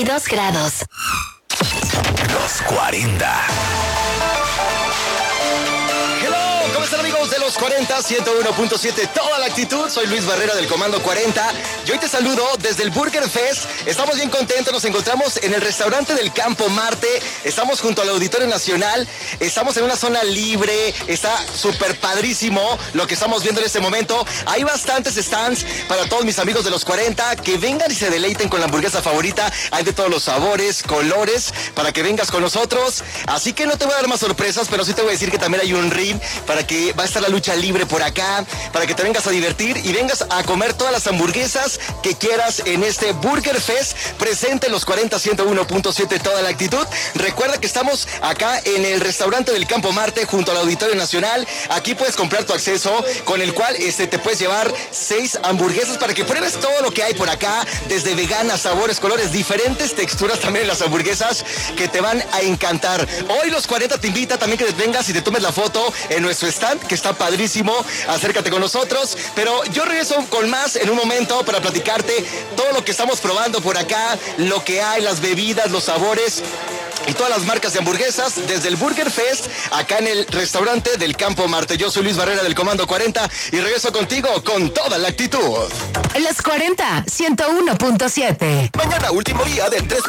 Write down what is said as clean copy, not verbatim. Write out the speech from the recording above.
2 grados. Los 40. ¿Cómo están, amigos de los 40? 101.7, toda la actitud. Soy Luis Barrera del Comando 40 y hoy te saludo desde el Burger Fest. Estamos bien contentos, nos encontramos en el restaurante del Campo Marte. Estamos junto al Auditorio Nacional. Estamos en una zona libre. Está súper padrísimo lo que estamos viendo en este momento. Hay bastantes stands para todos mis amigos de los 40 que vengan y se deleiten con la hamburguesa favorita. Hay de todos los sabores, colores, para que vengas con nosotros. Así que no te voy a dar más sorpresas, pero sí te voy a decir que también hay un ring para que va a estar la lucha libre por acá, para que te vengas a divertir y vengas a comer todas las hamburguesas que quieras en este Burger Fest. Presente los 40, 101.7, toda la actitud. Recuerda que estamos acá en el restaurante del Campo Marte junto al Auditorio Nacional. Aquí puedes comprar tu acceso con el cual te puedes llevar 6 hamburguesas para que pruebes todo lo que hay por acá, desde veganas, sabores, colores, diferentes texturas también en las hamburguesas que te van a encantar. Hoy los 40 te invita también que vengas y te tomes la foto en nuestro stand, que está padrísimo. Acércate con nosotros, pero yo regreso con más en un momento para platicarte todo lo que estamos probando por acá, lo que hay, las bebidas, los sabores y todas las marcas de hamburguesas desde el Burger Fest acá en el restaurante del Campo Marte. Yo soy Luis Barrera del Comando 40 y regreso contigo con toda la actitud. Los 40, 101.7. Mañana último día del 3